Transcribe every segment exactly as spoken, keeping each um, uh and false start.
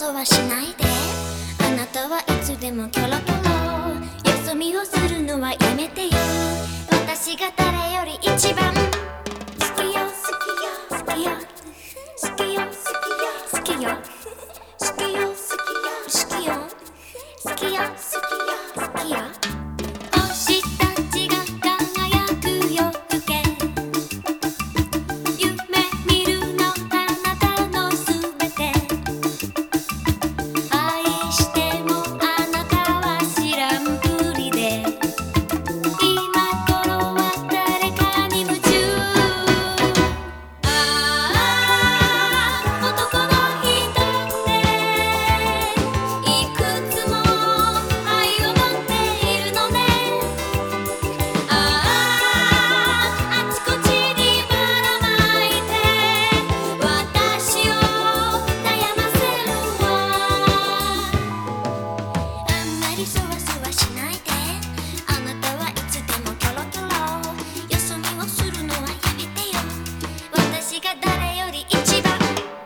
そわしないで。あなたはいつでもキョロキョロ。よそ見をするのはやめてよ。私が誰より一番好きよ好きよ好きよ好きよ好きよ好きよ好きよ好きよ好きよ。星たちが輝く夜更け、夢見るのあなたのすべて。愛してもあなたは知らんぷりで、今頃は誰かに夢中。ああ男の人っていくつも愛を持っているのね。あああちこちにばらまいて私を悩ませるわ。あんまりそわそわしないで。あなたはいつでもキョロキョロ。よそ見をするのはやめてよ。私が誰より一番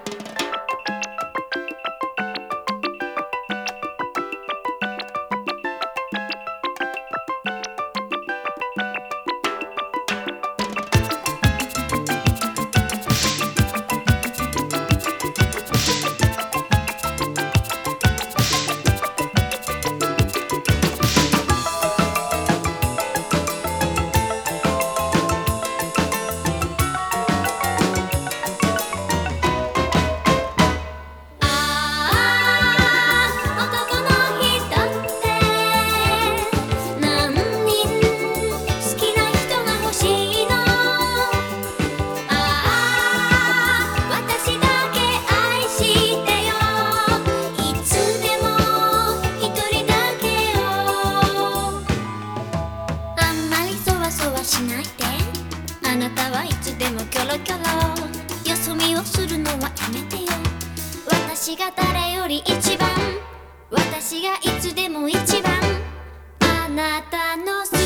しないで。あなたはいつでもキョロキョロ。よそ見をするのはやめてよ。私が誰より一番、私がいつでも一番あなたの